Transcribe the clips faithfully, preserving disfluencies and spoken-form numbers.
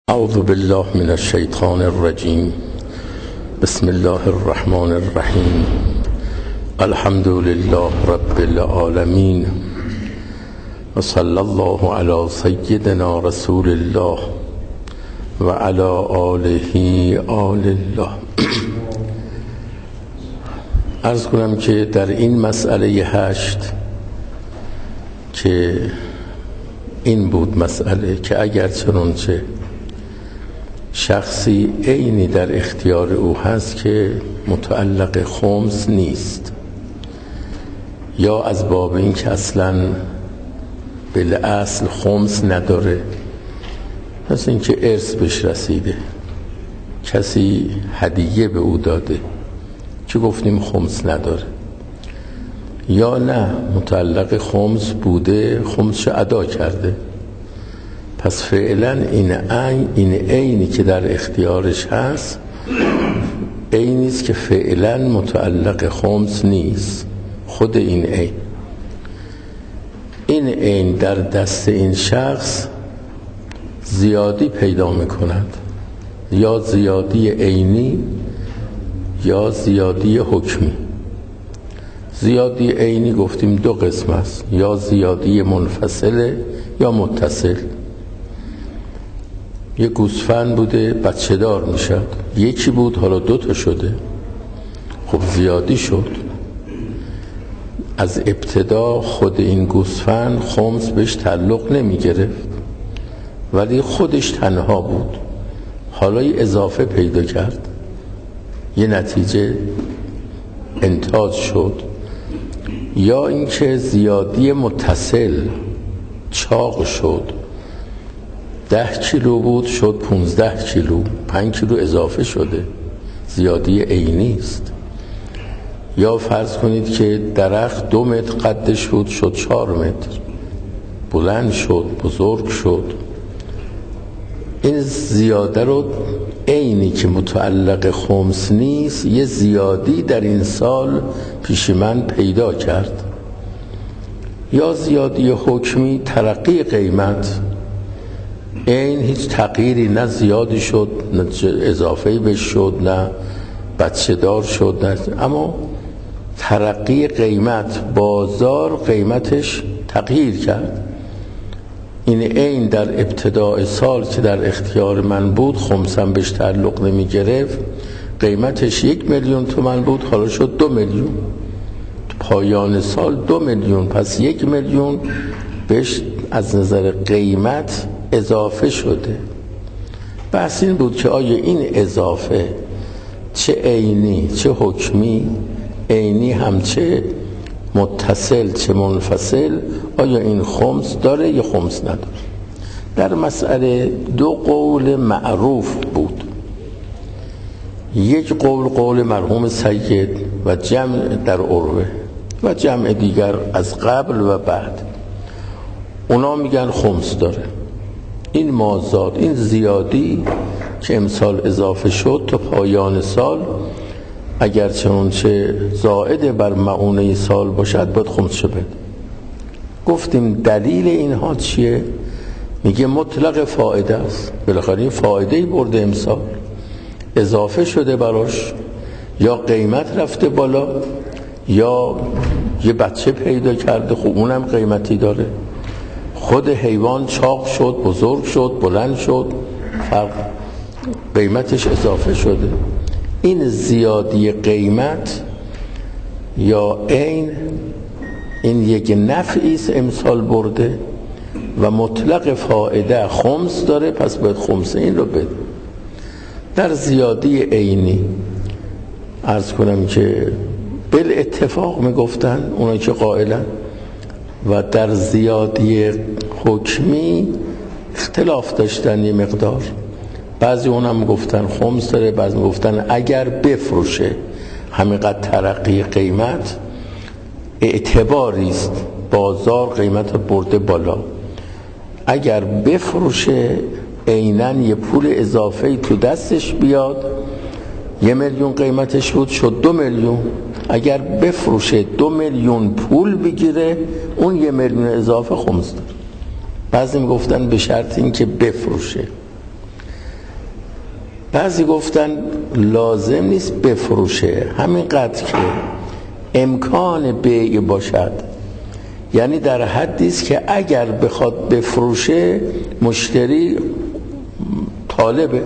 اعوذ بالله من الشیطان الرجیم. بسم الله الرحمن الرحیم. الحمد لله رب العالمین و صلی الله علی سیدنا رسول الله و علی آله آل الله. عرض کنم که در این مسئله هشت که این بود مسئله که اگر چنانچه شخصی عینی در اختیار او هست که متعلق خمس نیست، یا از باب این که اصلا بالاصل خمس نداره، پس این که ارث بهش رسیده، کسی هدیه به او داده که گفتیم خمس نداره، یا نه متعلق خمس بوده، خمسش ادا کرده، پس فعلا این عین این عینی که در اختیارش هست عینی است که فعلا متعلق خمس نیست. خود این عین این عین در دست این شخص زیادی پیدا می‌کند، یا زیادی عینی یا زیادی حکمی. زیادی عینی گفتیم دو قسم است، یا زیادی منفصله یا متصل. یه گوسفند بوده بچه دار میشد، یکی بود حالا دو تا شده، خب زیادی شد. از ابتدا خود این گوسفند خمس بهش تعلق نمی گرفت، ولی خودش تنها بود، حالا یه اضافه پیدا کرد، یه نتیجه انتاج شد. یا اینکه زیادی متصل چاق شد، ده کیلو بود شد پونزده کیلو، پنج کیلو اضافه شده، زیادی عینی است. یا فرض کنید که درخت دو متر قدش بود شد چهار متر، بلند شد، بزرگ شد. این زیاده رو عینی که متعلق خمس نیست یه زیادی در این سال پیش من پیدا کرد. یا زیادی حکمی ترقی قیمت، این هیچ تغییری نه زیادی شد نه اضافه‌ای بهش شد نه بچه دار شد، نه، اما ترقی قیمت، بازار قیمتش تغییر کرد. این عین در ابتدای سال که در اختیار من بود خمسم بهش تعلق نمی گرفت، قیمتش یک میلیون تومان بود حالا شد دو میلیون، پایان سال دو میلیون، پس یک میلیون بهش از نظر قیمت اضافه شده. بحث این بود که آیا این اضافه چه عینی چه حکمی، عینی هم چه متصل چه منفصل، آیا این خمس داره یا خمس نداره. در مسئله دو قول معروف بود، یک قول قول مرحوم سید و جمع در عروه و جمع دیگر از قبل و بعد، اونا میگن خمس داره. این مازاد، این زیادی که امسال اضافه شد تا پایان سال، اگر چنانچه زائد بر معونه سال باشد باید خمسش بده. گفتیم دلیل اینها چیه؟ میگه مطلق فایده است، بالاخره این فایده‌ای برده امسال، اضافه شده براش، یا قیمت رفته بالا یا یه بچه پیدا کرده، خب اونم قیمتی داره، خود حیوان چاق شد، بزرگ شد، بلند شد، فرق قیمتش اضافه شده. این زیادی قیمت یا عین این یک نفعی است امسال برده و مطلق فایده خمس داره، پس باید خمس این رو بده. در زیادی عینی عرض کنم که بالاتفاق میگفتن اونا که قائلن، و در زیادی حکمی اختلاف داشتن یه مقدار. بعضی اونم گفتن خمس داره، بعضی گفتن اگر بفروشه همینقدر ترقی قیمت اعتباری است، بازار قیمت برده بالا، اگر بفروشه عیناً یه پول اضافه‌ای تو دستش بیاد، یه میلیون قیمتش بود شد دو میلیون، اگر بفروشه دو میلیون پول بگیره اون یه میلیون اضافه خمس داره. بعضی میگفتن به شرط این که بفروشه. بعضی گفتن لازم نیست بفروشه، همینقدر که امکان بیع باشد، یعنی در حدی است که اگر بخواد بفروشه مشتری طالبه،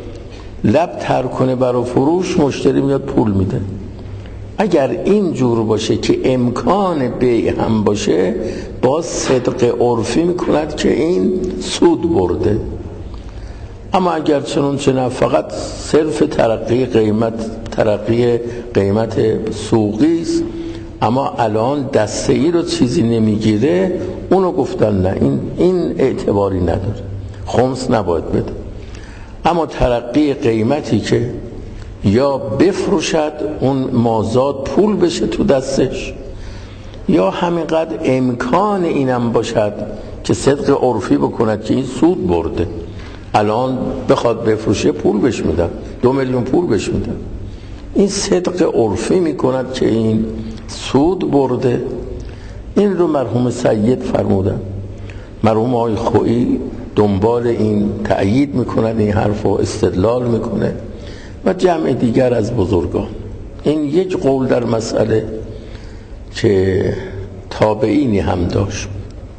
لب تر کنه برای فروش، مشتری میاد پول میده. اگر این جور باشه که امکان بیع هم باشه، باز صدق عرفی میکند که این سود برده. اما اگر چنون چه نه، فقط صرف ترقی قیمت ترقی قیمت سوقی است، اما الان دسته ای رو چیزی نمیگیره، اونو گفتن نه، این این اعتباری نداره، خمس نباید بده. اما ترقی قیمتی که یا بفروشد اون مازاد پول بشه تو دستش، یا همینقدر امکان اینم باشد که صدق عرفی بکند که این سود برده، الان بخواد بفروشه پول بهش میدن، دو میلیون پول بهش میدن، این صدق عرفی میکند که این سود برده. این رو مرحوم سید فرمودن. مرحوم آقای خویی دنبال این تأیید میکنه، این حرف رو استدلال میکنه و جمع دیگر از بزرگان. این یک قول در مسئله که تابعینی هم داشت.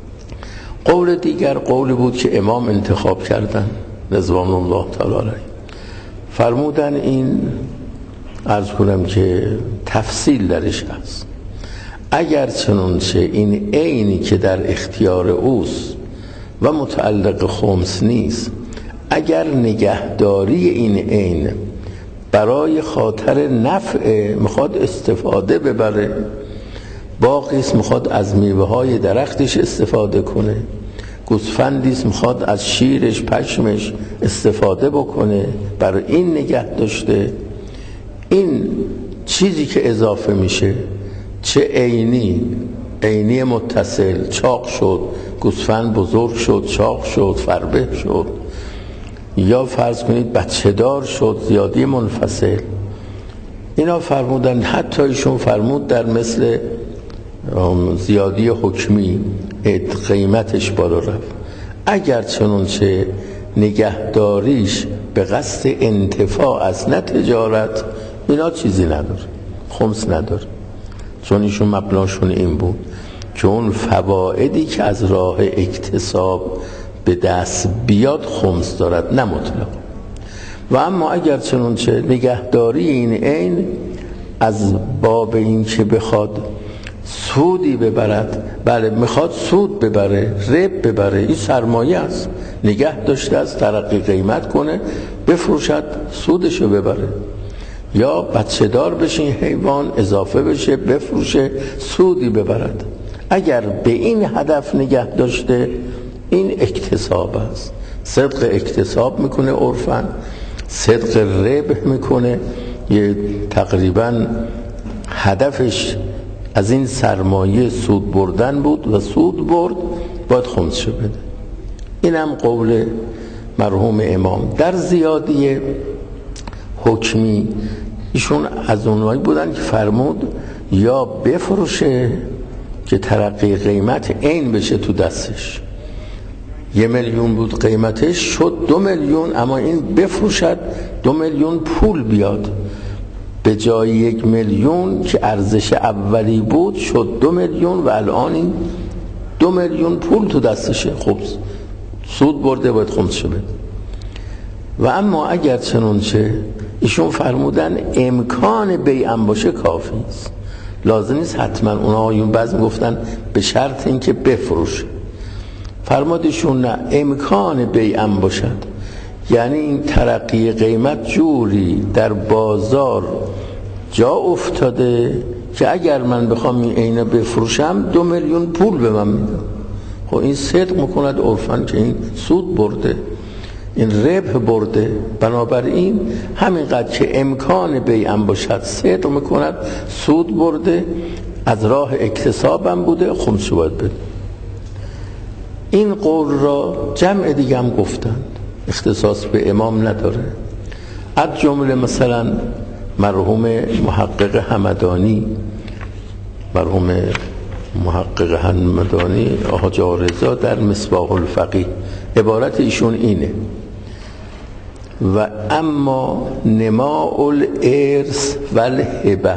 قول دیگر قولی بود که امام انتخاب کردن رضوان الله تعالی علیه، فرمودن این عرض کنم که تفصیل درش هست. اگر چنانچه این عینی که در اختیار اوست و متعلق خمس نیست، اگر نگهداری این عین برای خاطر نفع میخواد استفاده ببره، باقیست میخواد از میوه های درختش استفاده کنه، گوسفندیست میخواد از شیرش پشمش استفاده بکنه، برای این نگه داشته، این چیزی که اضافه میشه، چه عینی عینی متصل، چاق شد گوسفند بزرگ شد، چاق شد، فربه شد، یا فرض کنید بچه دار شد، زیادی منفصل، اینا فرمودن. حتی ایشون فرمود در مثل زیادی حکمی قیمتش بالا رفت، اگر چنانچه نگهداریش به قصد انتفاع از نه تجارت، اینا چیزی نداره، خمس نداره، چون ایشون مبناشون این بود که اون فوائدی که از راه اکتساب به دست بیاد خمس دارد، نه مطلق. و اما اگر چنانچه نگهداری این عین از باب این که بخواد سودی ببرد، بله میخواد سود ببره، رب ببره، این سرمایه است، نگه داشته از ترقی قیمت کنه، بفروشد سودشو ببره، یا بچه دار بشه این حیوان، اضافه بشه بفروشه سودی ببرد. اگر به این هدف نگه داشته، این اکتساب است، صدق اکتساب میکنه، عرفاً صدق ربح میکنه، یه تقریبا هدفش از این سرمایه سود بردن بود و سود برد، باید خمس شو بده. اینم قول مرحوم امام. در زیادی حکمی ایشون از اونایی بودن که فرمود یا بفروشه که ترقی قیمت عین بشه تو دستش، یه میلیون بود قیمتش، شد دو میلیون، اما این بفروشد دو میلیون پول بیاد، به جای یک میلیون که ارزش اولی بود شد دو میلیون و الان این دو میلیون پول تو دستشه، خب سود برده، باید خمس شو بده. و اما اگر چنانچه ایشون فرمودن امکان بیعم باشه کافی است، لازم نیست حتما، اونا آیون بعض میگفتن به شرط اینکه بفروش، فرمودشون نه، امکان بیعم باشد، یعنی این ترقی قیمت جوری در بازار جا افتاده که اگر من بخوام این عینه بفروشم دو میلیون پول به من میده، خب این صدق میکند عرفاً که این سود برده، این ربح برده. بنابراین همینقدر که امکان بیعم باشد صدق میکند سود برده، از راه اکتسابم بوده، خمس باید بده. این قول را جمع دیگه هم گفتند، اختصاص به امام نداره. از جمله مثلا مرحوم محقق همدانی، مرحوم محقق همدانی حاج رضا در مصباح الفقیه، عبارت ایشون اینه: و اما نماء الارث و الهبه.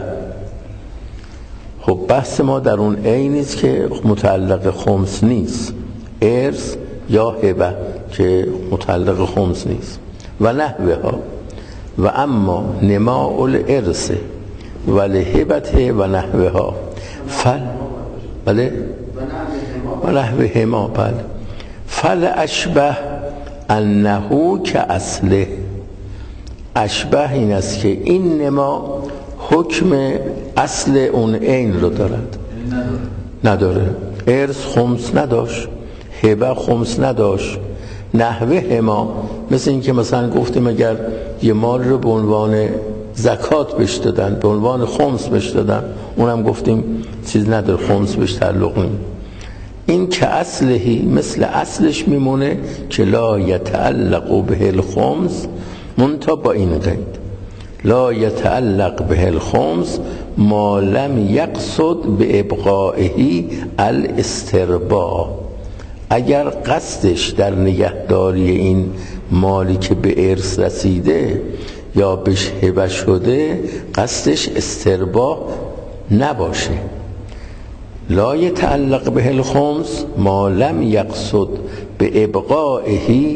خب بحث ما در اون عین نیست که متعلق خمس نیست، ارث یا هبه که متعلق خمس نیست. و نحوه ها و اما نماء الارث و الهبه و نحوه ها فل بله و نحوه ما بله فل اشبه انه که اصله. اشبه این است که این نما حکم اصل اون عین رو دارد. نداره. ارث خمس نداشت، هبه خمس نداشت. نحوه ما مثل این که مثلا گفتیم اگر یه مال رو به عنوان زکات بهش دادن، به عنوان خمس بهش دادن، اونم گفتیم چیز نداره، خمس بهش تعلق نمی. این که اصلهی مثل اصلش میمونه که لا یتعلق به الخمس، منتها با این قید لا یتعلق به الخمس ما لم یقصد به ابقائه الاسترباح. اگر قصدش در نگهداری این مالی که به ارث رسیده یا بهش هبه شده قصدش استرباح نباشه. لا یتعلق به الخمس ما لم یقصد به ابقائه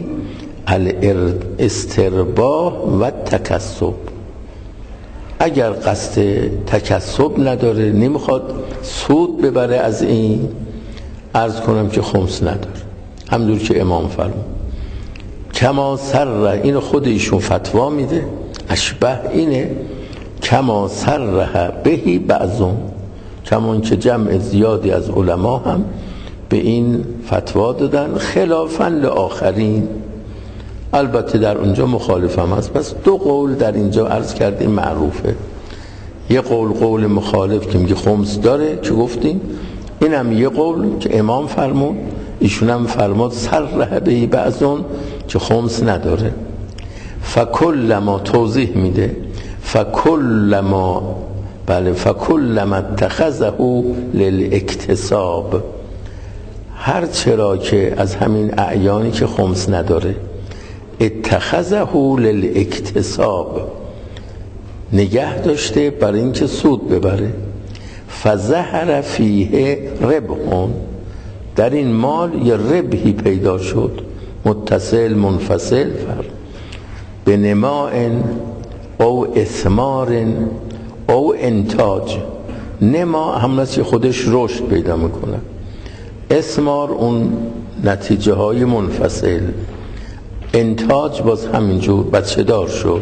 الاسترباح و تکسب. اگر قصد تکسب نداره، نمیخواد سود ببره از این، عرض کنم که خمس نداره. همونجور که امام فرمود کما سر، اینو خود ایشون فتوا میده، اشبه اینه کما سرها بهی بعضون، کمان که جمع زیادی از علما هم به این فتوا دادن خلافاً لآخرین. البته در اونجا مخالف هم هست. پس دو قول در اینجا عرض کردیم معروفه. یه قول قول مخالف که میگه خمس داره که گفتیم، اینم یه قول که امام فرمود، ایشون هم فرمود سرها بهی بعضون که خمس نداره. فکل ما توضیح میده فکل ما بله فکل ما اتخذه للاکتساب، هر چرا که از همین اعیانی که خمس نداره اتخذه للاکتساب نگه داشته برای اینکه سود ببره، فظهر فیه ربح، در این مال یه ربحی پیدا شد، متصل منفصل فرق به نماء او اثمار او انتاج. نما همونست که خودش رشد پیدا میکنه، اثمار اون نتیجه های منفصل، انتاج باز همینجور بچه دار شد.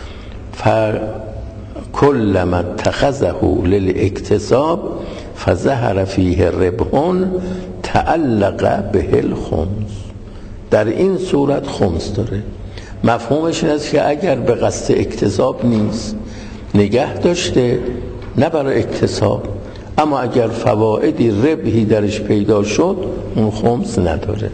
فکل ما اتخذه للاکتساب فظهر فیه ربح تعلق به الخمس، در این صورت خمس داره. مفهومش این است که اگر به قصد اکتساب نیست، نگه داشته نه برای اکتساب، اما اگر فوائدی ربحی درش پیدا شد اون خمس نداره.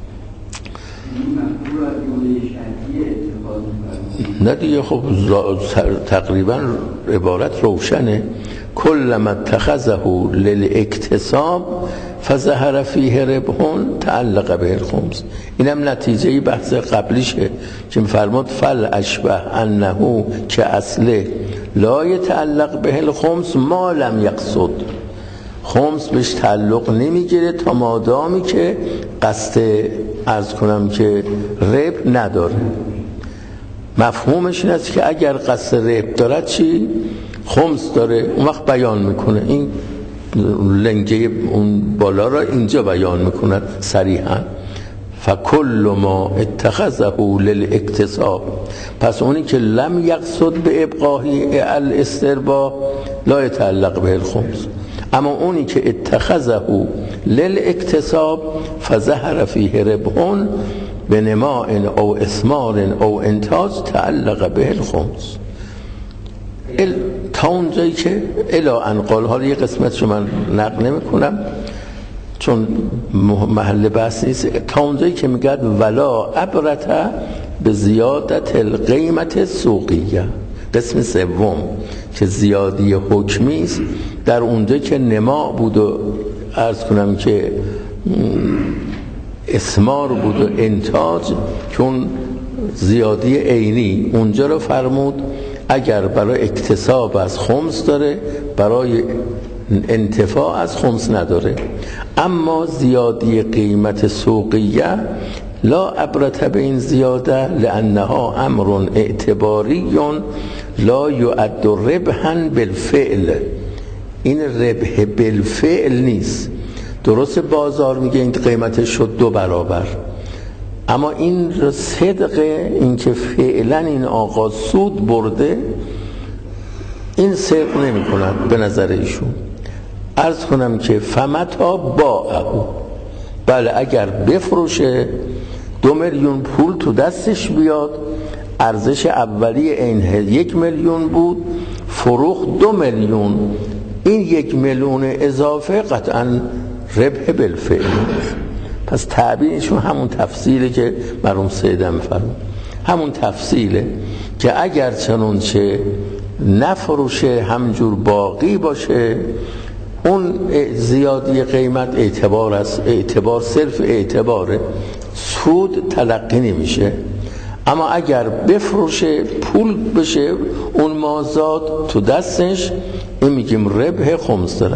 نه دیگه خب تقریبا عبارت روشنه. کل ما اتخذه للاکتساب فظهر فیه ربح تعلق به الخمس. اینم نتیجه بحث قبلیشه که فرمود فل اشبه انه که اصله لا یتعلق به الخمس ما لم یقصد، خمس بهش تعلق نمیگیره تا مادامی که قصد عرض کنم که ربح نداره. مفهومش این است که اگر قصد ربح دارد چی؟ خمس داره، اون وقت بیان میکنه، این لنگه اون بالا را اینجا بیان میکنه صریحا. فکل ما اتخذه للاکتساب، پس اونی که لم یقصد به ابقاهی الاسترباح لا یتعلق به الخمس، اما اونی که اتخذه للاکتساب فظهر فیه ربح به نماء او اثمار او انتاج تعلق به الخمس. ال... تا اونجایی که الا انقال، حالا یه قسمت رو من نقل نمی کنم چون محل بحث نیست، تا اونجایی که میگه ولا عبرت به زیادت القیمت سوقیه، قسم سوم که زیادی حکمی است، در اونجایی که نما بود و عرض کنم که اسمار بود و انتاج، چون زیادی عینی اونجا رو فرمود اگر برای اکتساب از خمس داره، برای انتفاع از خمس نداره. اما زیادی قیمت سوقیه لا عبرت به این زیاده لانها امر اعتباری لا یعد ربحا بالفعل. این ربح بالفعل نیست. درست بازار میگه این قیمتش شد دو برابر، اما این صدق این که فعلا این آقا سود برده این صدق نمی کند به نظر ایشون. عرض کنم که فمتا باعه، بله اگر بفروشه دو میلیون پول تو دستش بیاد، ارزش اولی این یک میلیون بود، فروخت دو میلیون، این یک میلیون اضافه قطعا ربح بالفعل. پس تعبیرشون همون تفصیله که مرحوم سیدم فرمود، همون تفصیله که اگر چنانچه نفروشه همجور باقی باشه اون زیادی قیمت اعتبار است، اعتبار صرف اعتباره، سود تلقی نمیشه. اما اگر بفروشه پول بشه اون مازاد تو دستش، این میگیم ربح خمس دارن.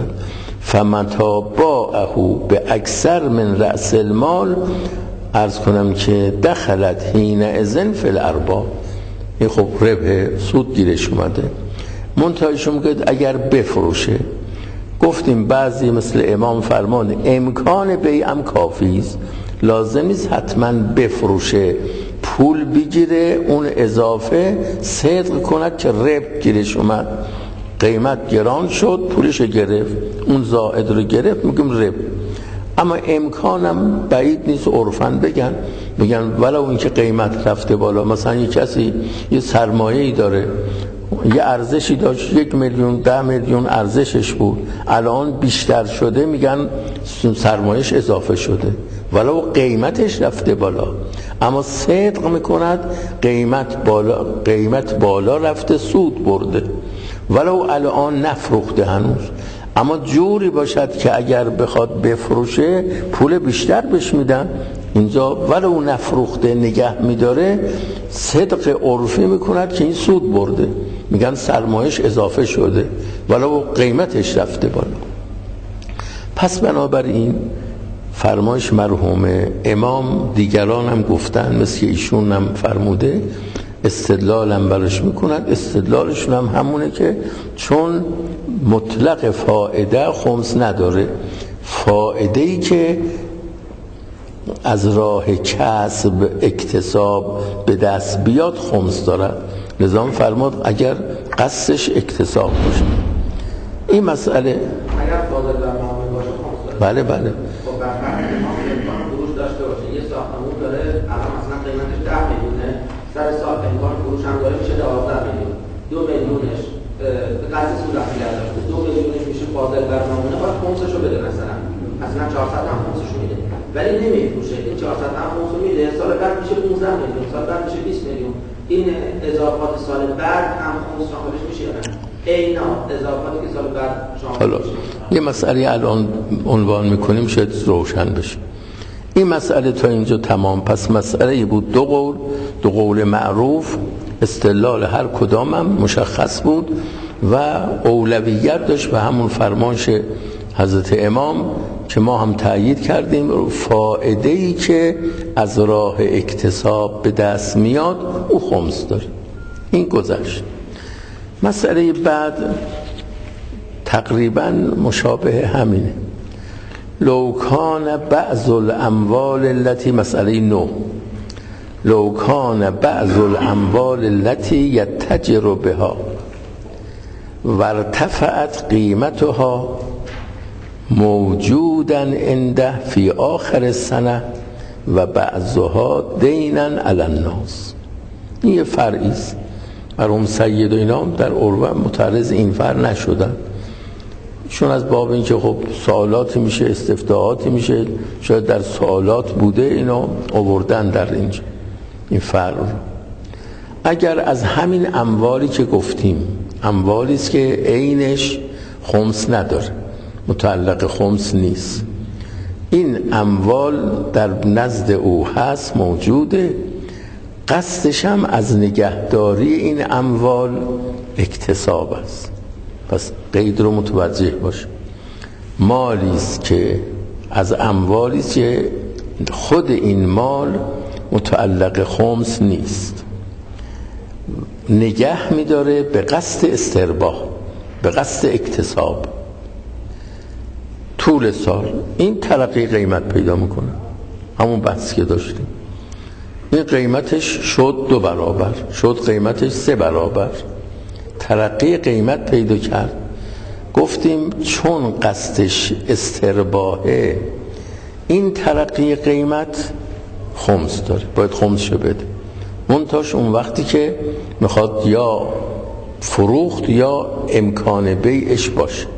فمتا باعه به اکثر من رأس المال، عرض کنم که دخلت حین اذن فی الارباح، این خب ربح سود گیرش اومده. منتهایشون میگه اگر بفروشه، گفتیم بعضی مثل امام فرمان امکان بیعم کافی است، لازم نیست حتما بفروشه، پول بگیره اون اضافه صدق کند که ربح گیرش اومد، قیمت گران شد پولش گرفت، اون زائد رو گرفت، میگم ربح. اما امکانم بعید نیست عرفاً بگن میگن ولو این که قیمت رفته بالا، مثلا یه کسی یه سرمایه‌ای داره، یه ارزشی داشت، یک میلیون ده میلیون ارزشش بود، الان بیشتر شده، میگن سرمایه‌اش اضافه شده ولو قیمتش رفته بالا، اما صدق میکند قیمت بالا، قیمت بالا رفته سود برده ولو الان نفروخته هنوز. اما جوری باشد که اگر بخواد بفروشه پول بیشتر بهش میدن، اینجا ولو نفروخته نگه میداره، صدق عرفی میکند که این سود برده، میگن سرمایش اضافه شده ولو قیمتش رفته بالا. پس بنابراین فرمایش مرحوم امام دیگران هم گفتن، مثل ایشون هم فرموده، استدلال هم برش میکنن. استدلالشون هم همونه که چون مطلق فائده خمس نداره، فائده‌ای که از راه کسب اکتساب به دست بیاد خمس دارد. نظام فرمود اگر قصدش اکتساب باشه. این مسئله اگر فاضل در معامله باشه خمس داره. بله بله. خب وقتی امکان فروش داشته باشه، یه ساختمون داره الان مثلا قیمتش ده میلیونه، سر سال امکان فروش هم داره میشه دوازده میلیون، دو میلیونش به قصد سود اخیرا داشته، دو میلیونش میشه فاضل در معامله، باید خمسشو بده، مثلا مثلا چهارصد هم خمسشو میده، ولی نمیفروشه، این چهارصد هم خمسو میده، سال بعد میشه پانزده میلیون، سال بعد میشه بیست میلیون. این اضافات سال بعد هم خمس شاملش میشه یا نه؟ اینا اضافاتی که سال بعد شامل میشه. یه مسئله الان عنوان میکنیم شاید روشن بشه. این مسئله تا اینجا تمام. پس مسئله بود دو قول، دو قول معروف، استدلال هر کدام هم مشخص بود و اولویت داشت به همون فرمانش حضرت امام که ما هم تأیید کردیم. فائده‌ای که از راه اکتساب به دست میاد او خمس داره. این گذشت. مسئله بعد تقریبا مشابه همینه. لو کان بعض الاموال التي، مسئله نو، لو کان بعض الاموال التي یتجر بها و ارتفعت قیمتها موجودا عنده فی آخر السنه و بعضها دینا علی الناس. این یه فرعی است. مرحوم سید و اینا در عروه متعرض این فرع نشدن، چون از باب این که خب سوالاتی میشه، استفتاحاتی میشه، شاید در سوالات بوده، اینا آوردن در اینجا این فرع. اگر از همین اموالی که گفتیم، اموالی است که عینش خمس نداره، متعلق خمس نیست، این اموال در نزد او هست، موجوده، قصدش هم از نگهداری این اموال اکتساب است. پس قید رو متوجه باش. مالی است که از اموالی است که خود این مال متعلق خمس نیست، نگه می‌داره به قصد استرباح، به قصد اکتساب. طول سال این ترقی قیمت پیدا میکنه، همون بحث که داشتیم. این قیمتش شد دو برابر، شد قیمتش سه برابر، ترقی قیمت پیدا کرد. گفتیم چون قصدش استرباحه، این ترقی قیمت خمس داره، باید خمسشو بده. منتاش اون وقتی که میخواد یا فروخت یا امکان بیعش باشه.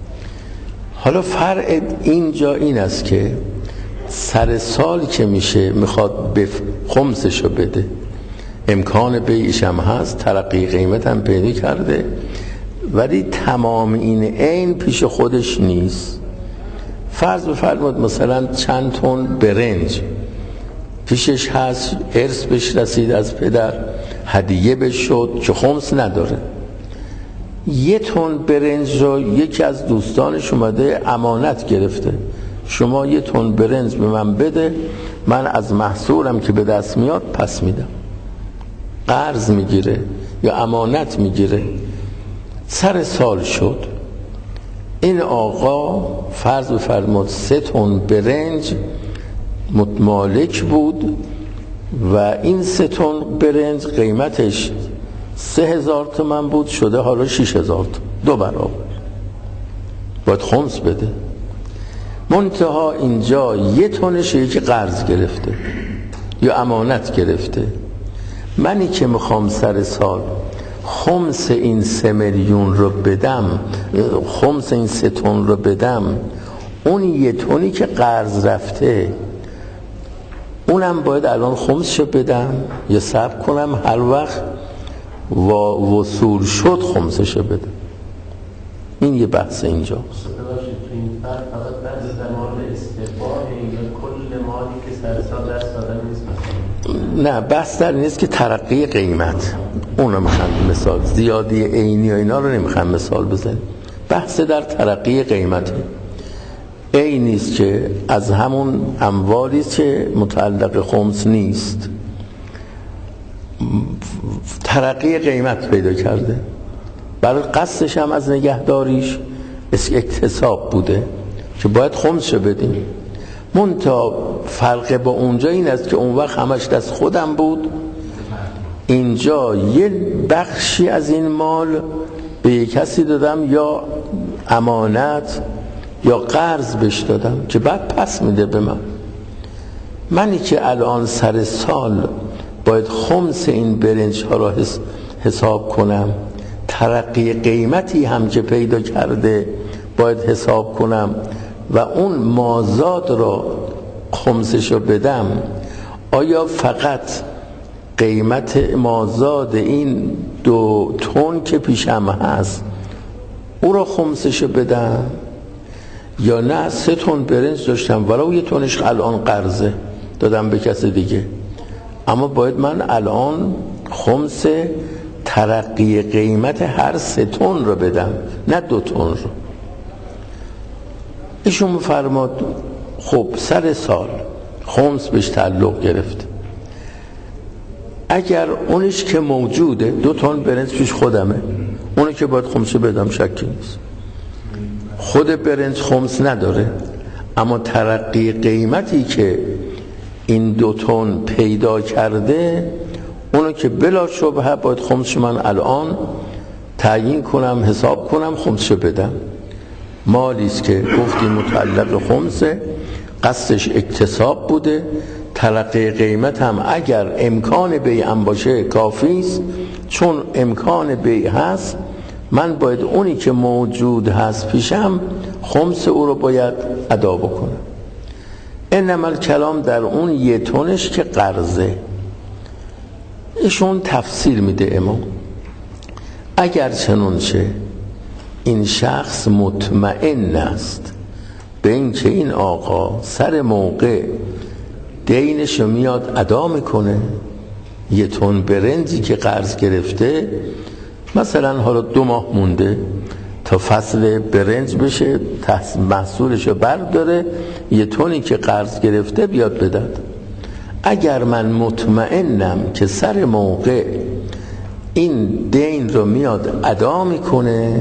حالا فرق اینجا این است که سر سال که میشه میخواد به خمسشو بده، امکان بیعش هم هست، ترقی قیمت هم پیدا کرده، ولی تمام این عین پیش خودش نیست. فرض بفرمایید مثلا چند تن برنج پیشش هست، ارث بهش رسید از پدر، هدیه بهش شد که خمس نداره. یه تن برنج رو یکی از دوستانش اومده امانت گرفته، شما یه تن برنج به من بده، من از محصولم که به دست میاد پس میدم. قرض میگیره یا امانت میگیره. سر سال شد، این آقا فرض بفرمایید سه تن برنج مالک بود و این سه تن برنج قیمتش سه هزار تومن بود، شده حالا شش هزار تومن، دو برابر. باید خمس بده. منتها اینجا یه تنش یکی قرض گرفته یا امانت گرفته. منی که میخوام سر سال خمس این سه میلیون رو بدم، خمس این سه تن رو بدم، اون یه تنی که قرض رفته اونم باید الان خمسشو بدم یا صبر کنم هر وقت و وصول شد خمسشو بدم؟ این یه بحث اینجاست. این فرق فقط بعد زمان استقبال یا کل مالی که سر سال دست دادن نیست؟ نه، بحث در نیست که ترقی قیمت، اونو میخوام مثال، زیادی عینی و اینا رو نمیخوام مثال بزنیم. بحث در ترقی قیمته. این نیست که از همون اموالی که متعلق خمس نیست، ترقی قیمت پیدا کرده، برای قصدش هم از نگهداریش اکتساب بوده که باید خمسشو بدیم. منتها فرق با اونجا این است که اون وقت همش دست خودم بود، اینجا یه بخشی از این مال به یک کسی دادم یا امانت یا قرض بهش دادم که بعد پس میده به من. منی که الان سر سال باید خمس این برنج ها را حساب کنم، ترقی قیمتی هم که پیدا کرده باید حساب کنم و اون مازاد را خمسشو بدم، آیا فقط قیمت مازاد این دو تن که پیشم هست او را خمسشو بدم، یا نه سه تن برنج داشتم ولو یه تنش الان قرضه دادم به کس دیگه، اما باید من الان خمس ترقی قیمت هر سه تن رو بدم، نه دو تن رو. ایشون می‌فرماد خب سر سال خمس بهش تعلق گرفت، اگر اونش که موجوده دو تن برنج پیش خودمه، اونو که باید خمسه بدم شکی نیست. خود برنج خمس نداره، اما ترقی قیمتی که این دو تن پیدا کرده اونو که بلا شبهه باید خمسش من الان تعیین کنم، حساب کنم، خمسش بدم. مالیست که گفتیم متعلق خمسه، قصدش اکتساب بوده، ترقی قیمت هم اگر امکان بیع هم باشه کافی است، چون امکان بیع هست من باید اونی که موجود هست پیشم خمس او رو باید ادا بکنم. انما الکلام در اون یه تنش که قرضه. ایشون تفسیر میده امام، اگر چنانچه این شخص مطمئن است به این که این آقا سر موقع دینشو میاد ادا میکنه، یه تن برنجی که قرض گرفته، مثلا حالا دو ماه مونده تا فصل برنج بشه، محصولشو برداره، یه تنی که قرض گرفته بیاد بدد. اگر من مطمئنم که سر موقع این دین رو میاد ادا میکنه،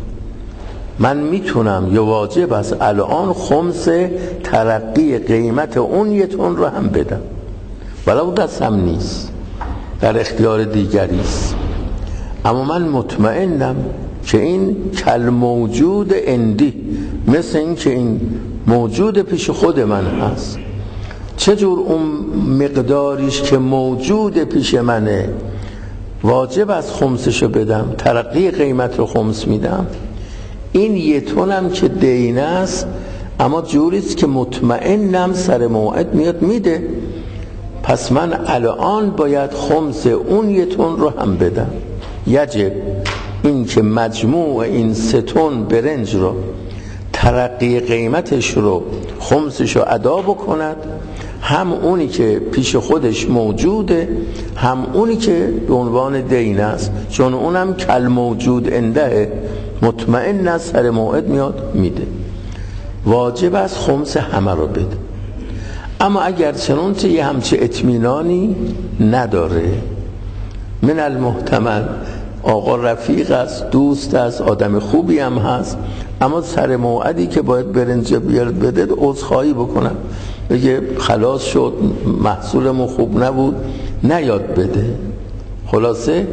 من میتونم یا واجب است الان خمس ترقی قیمت اون یه تن رو هم بدم، ولو دستم نیست، در اختیار دیگری است، اما من مطمئنم که این کل موجود اندی، مثل این که این موجود پیش خود من هست. چجور اون مقداریش که موجود پیش منه واجب از خمسشو بدم، ترقی قیمت رو خمس میدم. این یه تونم که دین است، اما جوریست که مطمئنم سر موعد میاد میده، پس من الان باید خمس اون یه تن رو هم بدم. یجب این که مجموع این سه تن برنج رو ترقی قیمتش رو خمسش رو ادا بکند، هم اونی که پیش خودش موجوده، هم اونی که به عنوان دین است، چون اونم کل موجود انده، مطمئن است سر موعد میاد میده. واجب است خمس همه رو بده. اما اگر چنانچه یه همچه اطمینانی نداره، من المحتمل آقا رفیق است، دوست است، آدم خوبی هم هست، اما سر موعدی که باید برنج بیارد بده عذرخواهی بکنم، بگه خلاص شد محصولمون خوب نبود نیاد بده. خلاصه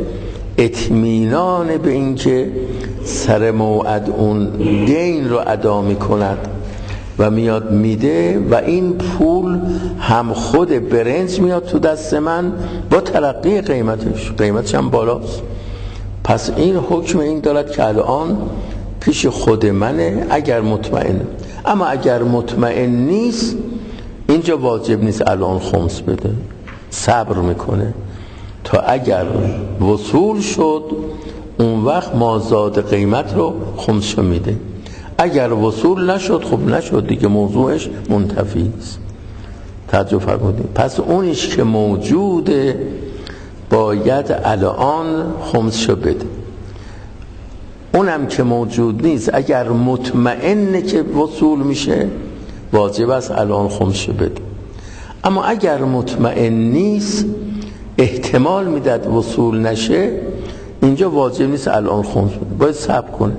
اطمینان به این که سر موعد اون دین رو ادا می کند و میاد میده و این پول هم خود برنج میاد تو دست من با ترقی قیمتش، قیمتش هم بالاست. پس این حکم این دارد که الان پیش خود منه اگر مطمئن، اما اگر مطمئن نیست اینجا واجب نیست الان خمس بده، صبر میکنه تا اگر وصول شد اون وقت مازاد قیمت رو خمسش میده. اگر وصول نشد خب نشد دیگه، موضوعش منتفی است. توجه فرمودید؟ پس اونیش که موجوده باید الان خمسش بده، اونم که موجود نیست اگر مطمئنه که وصول میشه واجب است الان خمسش بده. اما اگر مطمئن نیست، احتمال میداد وصول نشه، اینجا واجب نیست الان خمس بده، باید صبر کنه.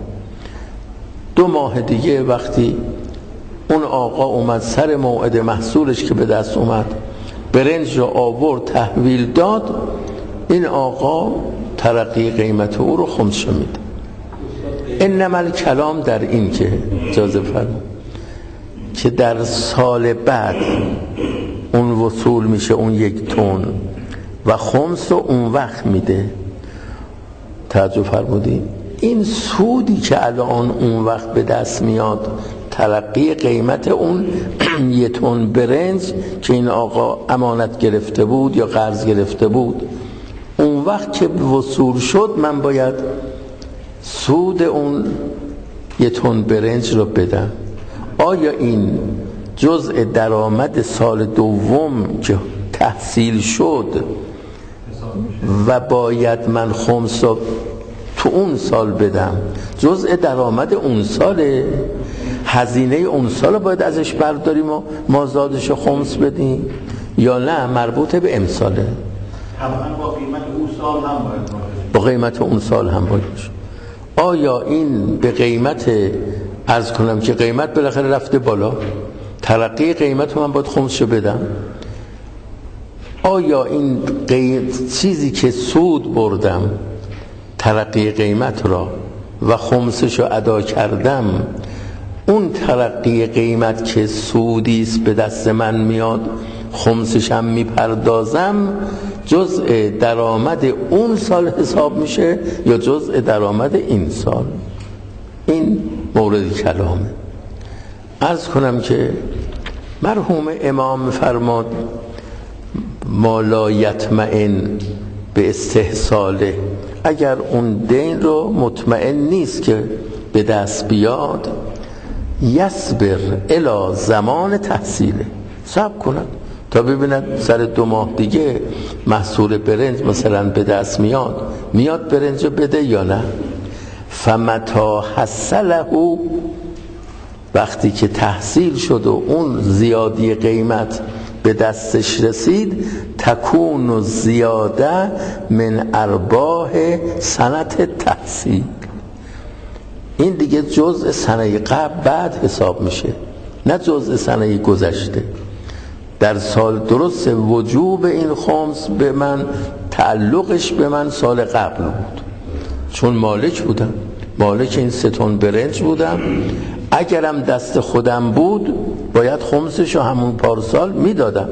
دو ماه دیگه وقتی اون آقا اومد سر موعد محصولش که به دست اومد برنج رو آورد تحویل داد، این آقا ترقی قیمت او رو خمسش میده. انما الکلام در این که اجازه فرمایید که در سال بعد اون وصول میشه اون یک تن و خمس رو اون وقت میده. توجه فرمودید؟ این سودی که الان اون وقت به دست میاد، ترقی قیمت اون یه تن برنج که این آقا امانت گرفته بود یا قرض گرفته بود، اون وقت که وصول شد من باید سود اون یه تن برنج رو بدم. آیا این جزء درآمد سال دوم که تحصیل شد و باید من خمس رو تو اون سال بدم، جزء درآمد اون ساله، هزینه اون سال باید ازش برداریم و مازادش رو خمس بدیم، یا نه مربوط به امساله؟ طبعا با قیمت اون سال هم باید باشه. با قیمت اون سال هم باید باشه. آیا این به قیمت، عرض کنم که قیمت بالاخره رفته بالا، ترقی قیمت من باید خمسشو بدم، آیا این قیمت چیزی که سود بردم ترقی قیمت را و خمسشو ادا کردم، اون ترقی قیمت که سودیست به دست من میاد خمسشم میپردازم، جزء درآمد اون سال حساب میشه یا جزء درآمد این سال؟ این مورد کلامه. عرض کنم که مرحوم امام فرماد ما لا یطمئن به استحصاله، اگر اون دین رو مطمئن نیست که به دست بیاد، یصبر الی زمان تحصیله، صبر کنن تا ببینن سر دو ماه دیگه محصول برنج مثلا به دست میاد میاد برنج بده یا نه. فمتا حصله، وقتی که تحصیل شد و اون زیادی قیمت به دستش رسید، تکون زیاده من ارباح سنت تحصیل، این دیگه جزء سنه قبل بعد حساب میشه، نه جزء سنه گذشته. در سال درست وجوب این خمس به من تعلقش به من سال قبل بود، چون مالک بودم، مالک این سه تن برنج بودم. اگرم دست خودم بود باید خمسشو همون پارسال میدادم،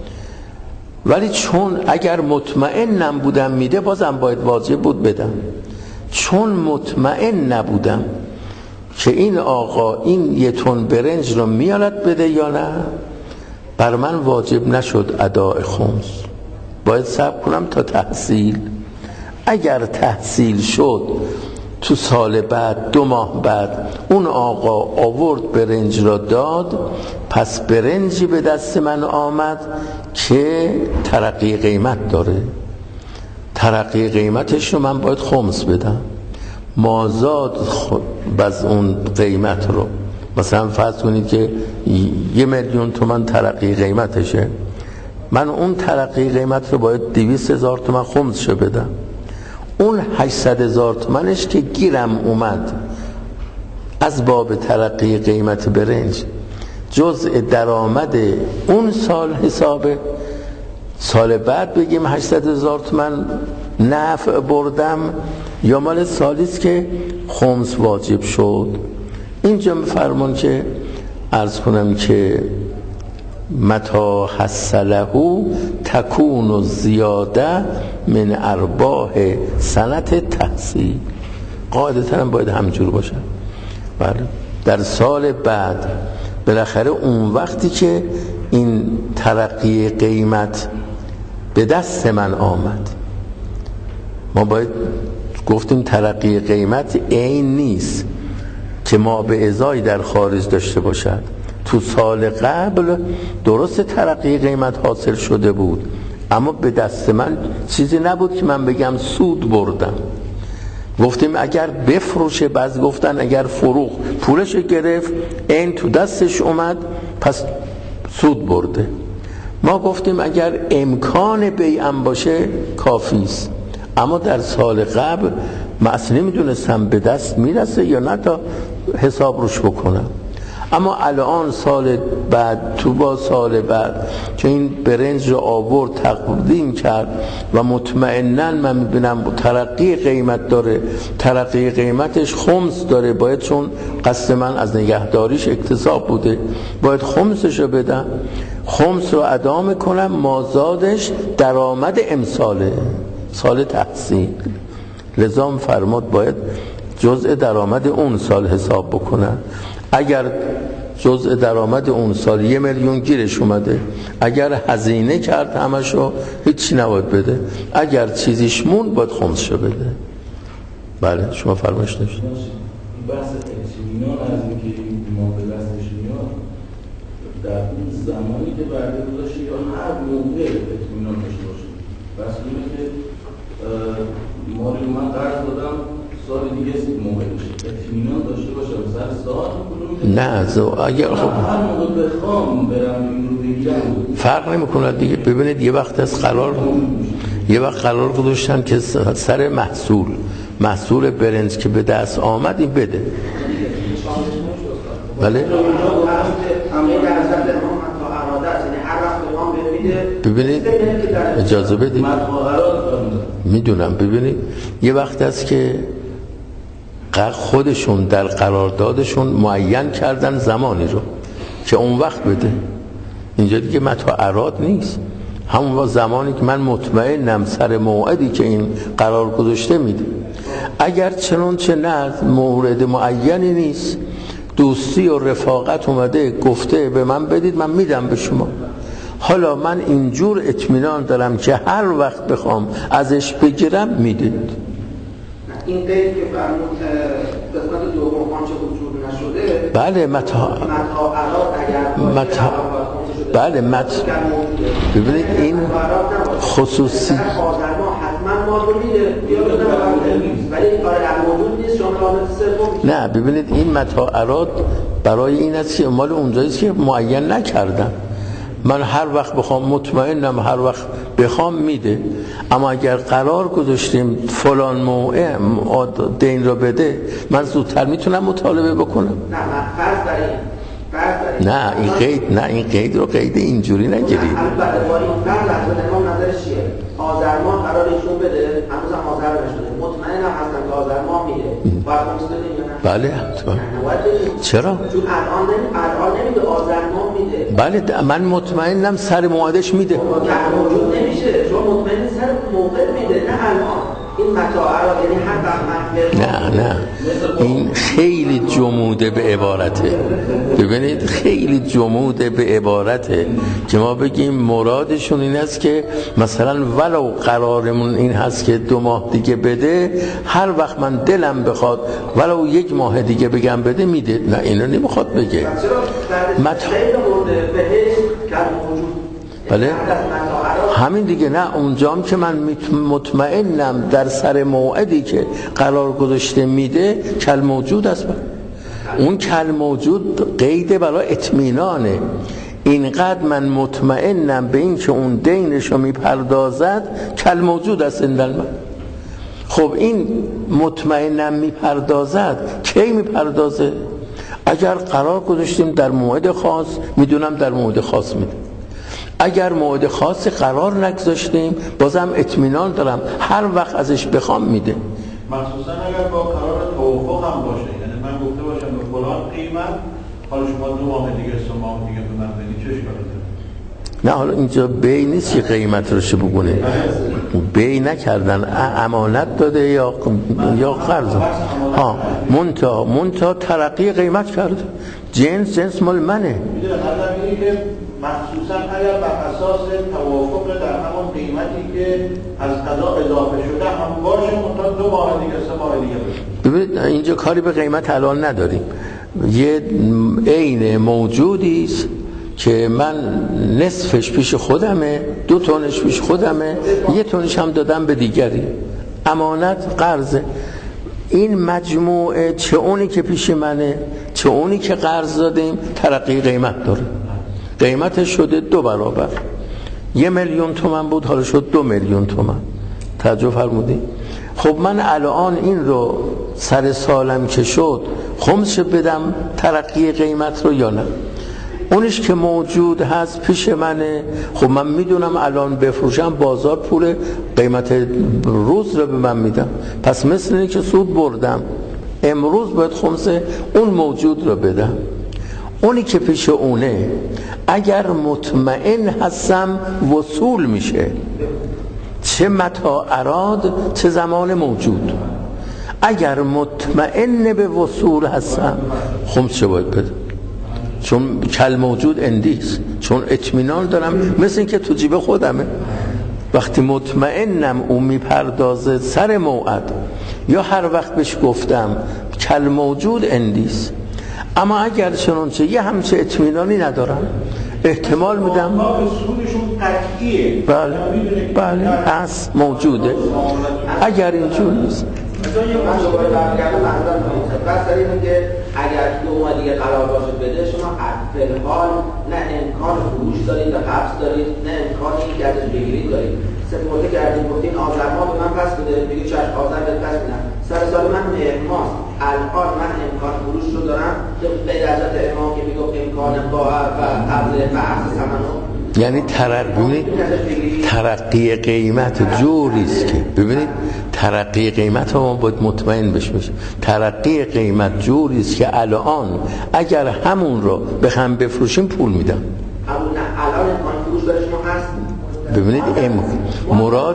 ولی چون اگر مطمئنم بودم میده بازم باید واجب بود بدم. چون مطمئن نبودم که این آقا این یه تن برنج رو میارد بده یا نه، بر من واجب نشد اداء خمس، باید صبر کنم تا تحصیل. اگر تحصیل شد تو سال بعد، دو ماه بعد، اون آقا آورد برنج را داد، پس برنجی به دست من آمد که ترقی قیمت داره، ترقی قیمتش رو من باید خمس بدم. مازاد باز اون قیمت رو، مثلا فرض کنید که یه میلیون تومان ترقی قیمتشه، من اون ترقی قیمت رو باید دویست هزار تومان خمس شو بدم. اون هشتصد هزار تومنش که گیرم اومد از باب ترقی قیمت برنج، جزء درآمد اون سال حسابه. سال بعد بگیم هشتصد هزار تومن نفع بردم، یا مال سالیست که خمس واجب شد. اینجا میفرمون که عرض کنم که متا حصله تکون زیاده من ارباح سنت تحصیل، قاعدتا هم باید همجور باشه. بله، در سال بعد بالاخره اون وقتی که این ترقی قیمت به دست من آمد، ما باید گفتیم ترقی قیمت عین نیست که ما به ازای در خارج داشته باشد. تو سال قبل درست ترقی قیمت حاصل شده بود، اما به دست من چیزی نبود که من بگم سود بردم. گفتیم اگر بفروشه، بعض گفتن اگر فروخ پولش گرفت این تو دستش اومد پس سود برده. ما گفتیم اگر امکان بیعم باشه کافی است، اما در سال قبل من اصلا نمیدونستم به دست میرسه یا نه تا حساب روش بکنم. اما الان سال بعد، تو با سال بعد که این برنج رو آورد تقدیم کرد و مطمئناً من میبینم ترقی قیمت داره، ترقی قیمتش خمس داره، باید چون قصد من از نگهداریش اکتساب بوده باید خمسش رو بدم، خمس رو ادا میکنم، مازادش درآمد امساله، سال تحصیل. لذا فرمود باید جزء درآمد اون سال حساب بکنن. اگر جزء درآمد اون سال یه میلیون گیرش اومده، اگر هزینه کرد همشو هیچی نباید بده، اگر چیزیش مون باید خمسشو بده. بله شما فرمایش داشتید. بحث اطمینان از اینکه ما به دستش میاد در اون زمانی که برده گذاشته یا هر موقع اطمینان داشته باشه. بس اینه که مالی من قرض دادم سال دیگه موقع بشه اطمینان داشته باشم سر سال نه زو اگر خب هر موقع بخوام برم این رو بگیرم فرق نمیکنه دیگه. ببینید یه وقت از قرار یه وقت قرار گذاشتن که سر محصول محصول برنج که به دست آمد این بده. بله ببینید اجازه بدید میدونم. ببینید یه وقت است که خودشون در قراردادشون معین کردن زمانی رو که اون وقت بده. اینجا دیگه متاع اراد نیست، همون زمانی که من مطمئنم سر موعدی که این قرار گذاشته میده. اگر چنانچه نه مورد معینی نیست، دوستی و رفاقت اومده گفته به من بدید من میدم به شما، حالا من اینجور اطمینان دارم که هر وقت بخوام ازش بگیرم میدید. این قید که فرمود قسمت دوم آنچه وجود نشده، بله متاع متاع اراد اگر متاع بله مت ببینید این خصوصی نه ببینید این متاعرات برای این است که مال اونجاییست که معین نکردن. من هر وقت بخوام مطمئنم هر وقت بخوام میده، اما اگر قرار گذاشتیم فلان موعد دین رو بده من زودتر میتونم مطالبه بکنم. نه من فرض داریم نه این قید نه این قید رو قید اینجوری نگیرید. البته با این فرض حضرت امام نظرش چیه؟ آذر ماه قرار ایشون بده، هنوز هم آذر نشده، مطمئنم هستم که آذر ماه میده، باید خمس بدیم یا نه؟ بله حتما. چرا؟ چون الان نمی الان نمیده آذر ماه میده. بله من مطمئنم سر موعدش میده. که موجود نمیشه، شما مطمئن سر موقع میده نه الان. این متاعرات یعنی هر وقت نه نه این خیلی جموده به عبارته. ببینید خیلی جموده به عبارته که ما بگیم مرادشون این است که مثلا ولو قرارمون این هست که دو ماه دیگه بده، هر وقت من دلم بخواد ولو یک ماه دیگه بگم بده میده. نه اینو نمیخواد بگه. مت... بله همین دیگه. نه اونجام که من مطمئنم در سر موعدی که قرار گذاشته میده کل موجود است. اون کل موجود قید برای اطمینانه. اینقدر من مطمئنم به این که اون دینشو میپردازد کل موجود است اندل من. خب این مطمئنم میپردازد کی میپردازه؟ اگر قرار گذاشتیم در موعد خاص، میدونم در موعد خاص میده. اگر موعد خاصی قرار نگذاشتیم بازم اطمینان دارم هر وقت ازش بخوام میده. مخصوصا اگر با قرار توافق هم باشه، یعنی من گفته باشم به فلان قیمت حالا شما دو ماه دیگه سه ماه دیگه به من بدید، چه اشکالی داره؟ نه حالا اینجا بی نیست که قیمت رو چه بگونه. بی نکردن، امانت داده یا یا قرض. ها منتها منتها ترقی قیمت کرده. جنس جنس مال منه. میدونم حالا اینی که مخصوصا اگر بر اساس توافق در همون قیمتی که از قضا اضافه شده هم باشه، منتها دو ماه دیگه سه ماه دیگه باشه. ببینید اینجا کاری به قیمت الان نداریم. یه عین موجودی است که من نصفش پیش خودمه، دو تونش پیش خودمه، یه تونش هم دادم به دیگری، امانت قرضه. این مجموعه چه اونی که پیش منه چه اونی که قرض دادیم ترقی قیمت داره. قیمتش شده دو برابر. یه میلیون تومان بود حالا شد دو میلیون تومان. توجه فرمودی؟ خب من الان این رو سر سالم که شد خمسش بدم ترقی قیمت رو یا نه؟ اونش که موجود هست پیش منه، خب من میدونم الان بفروشم بازار پول قیمت روز رو به من میدم، پس مثل اینه که سود بردم، امروز باید خمس اون موجود رو بدم. اونی که پیش اونه اگر مطمئن هستم وصول میشه، چه متاع اراد چه زمان موجود. اگر مطمئن به وصول هستم خمس چه باید بدم، چون کل موجود اندیست، چون اطمینان دارم، مثل این که تو جیب خودمه. وقتی مطمئنم اون میپردازه سر موعد یا هر وقت بهش گفتم کل موجود اندیست. اما اگر چنانچه یه همچه اطمینانی ندارم احتمال میدم سودشون قطعیه، بله بله هست موجوده. اگر اینجور نیست من دوباره برمیگردم منظورم نیست. بس داریم که اگر دو ماه دیگه قرار باشه بده، شما فی‌الحال نه امکان فروش دارید و حبس دارید، نه امکان این که ازش بگیرید دارید. سپرده کردیم گفتین آذر ماه به من پس بده، میگه چشم آذر بده پس میدم. سر سال من مهر ماست، الان من امکان فروش رو دارم که به حضرت امام که میگفت امکان باور و قبل بحث ثمنو، یعنی ترقی ترقی قیمت جوری است که ببینید ترقی قیمت ما باید مطمئن بشیم. ترقی قیمت جوری است که الان اگر همون رو بخوام بفروشیم پول میدم. اما نه الان امکان فروش داره شما هست. ببینید ام... مراد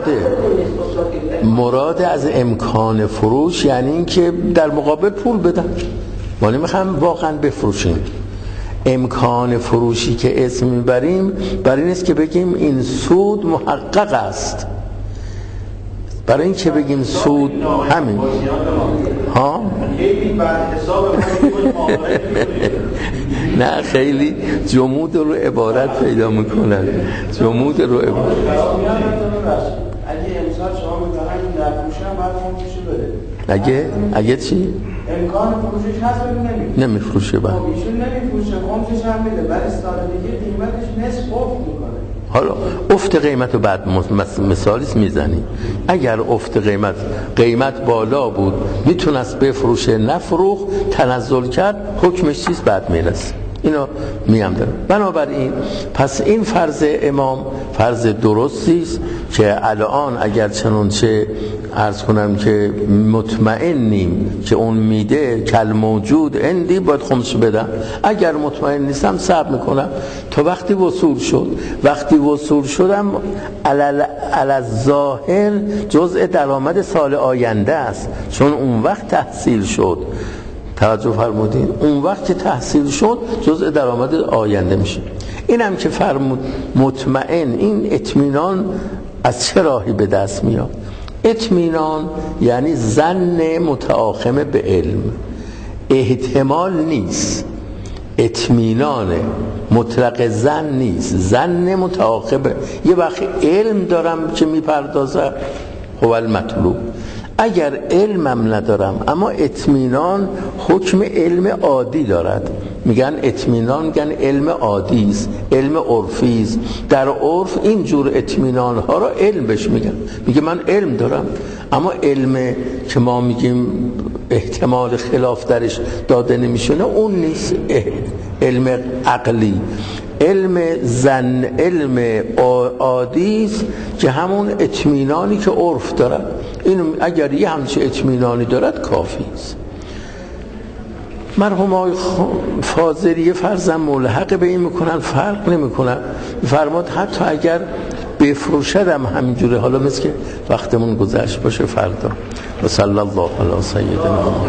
مراد از امکان فروش یعنی این که در مقابل پول بدم، ما نمیخوام واقعا بفروشیم. امکان فروشی که اسم میبریم برای این است که بگیم این سود محقق است. برای این که بگیم سود همین ها نه خیلی جمود رو عبارت پیدا میکنن جمود رو عبارت. اگه امسال شما میتونید در فروشم باید خمسشو بده. اگه اگه چی؟ امکان فروشش هست ولی نمیفروشه. نمیفروشه بعد. خب ایشون نمیفروشه خمسش هم میده ولی سال دیگه قیمتش نصف افت میکنه. حالا افت قیمت رو بعد مثالیست میزنی. اگر افت قیمت قیمت بالا بود میتونست بفروشه نفروخ تنزل کرد حکمش چیز بعد میرسه. اینو میم دارم. بنابراین پس این فرض امام فرض درستی است که الان اگر چنانچه عرض کنم که مطمئنیم که اون میده کل موجود اندی باید خمس بدم. اگر مطمئن نیستم صبر میکنم تا وقتی وصول شد. وقتی وصول شدم علی ظاهر جزء درآمد سال آینده است چون اون وقت تحصیل شد. توجه فرمودین اون وقت که تحصیل شد جزء درآمد آینده میشه. اینم که فرمود مطمئن این اطمینان از چه راهی به دست میاد؟ اطمینان یعنی ظن متعاقم به علم. احتمال نیست اطمینان مطلق ظن نیست ظن متعاقب. یه وقت علم دارم که میپردازم هو المطلوب. اگر علمم ندارم اما اطمینان حکم علم عادی دارد میگن اطمینان میگن علم عادی است علم عرفی است. در عرف این جور اطمینان ها را علم بهش میگن. میگه من علم دارم اما علم که ما میگیم احتمال خلاف درش داده نمیشونه اون نیست علم عقلی. علم زن علم عادی است که همون اطمینانی که عرف دارد. این اگر یه همچه اطمینانی دارد کافی است. مرحوم آقای فاضلی فرضاً ملحق به این میکنن فرق نمیکنن. فرمود حتی اگر بفروشدم همینجوره. حالا مثل که وقتمون گذشت باشه فردا. و صلی الله علی سیدنا